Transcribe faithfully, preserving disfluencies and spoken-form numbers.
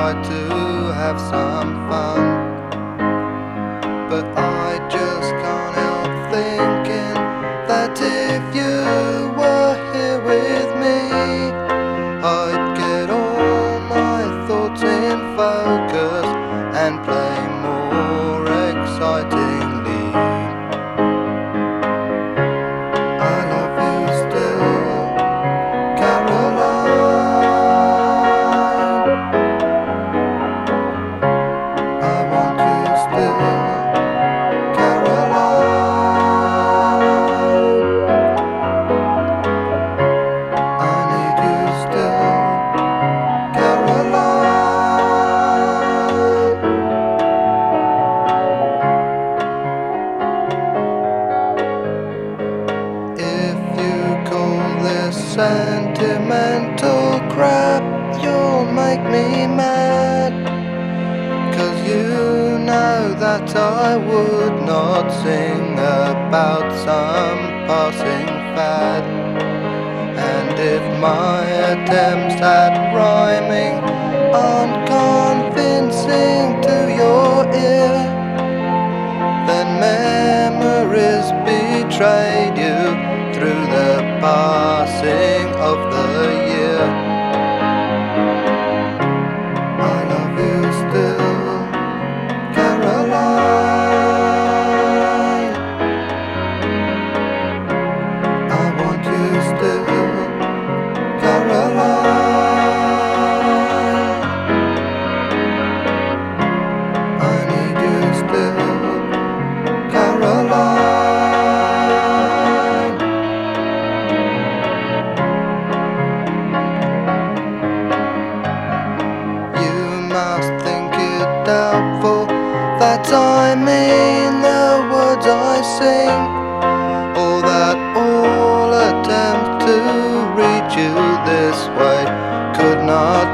try to have some fun, but I just can't help thinking that if you were here with me, I'd get all my thoughts in focus and play more excitingly. I love you still, Caroline. I want you still, Caroline. I need you still, Caroline. If you call this sentimental crap, you'll make me mad, 'cause you know that I would not sing about some passing fad. And if my attempts at rhyming aren't convincing to your ear, then memories betrayed you through the passing of the year. I love you still, Caroline. I want you still, Caroline. I need you still, Caroline. You must think it doubtful that I mean the words I sing, or that all attempts to reach you this way could not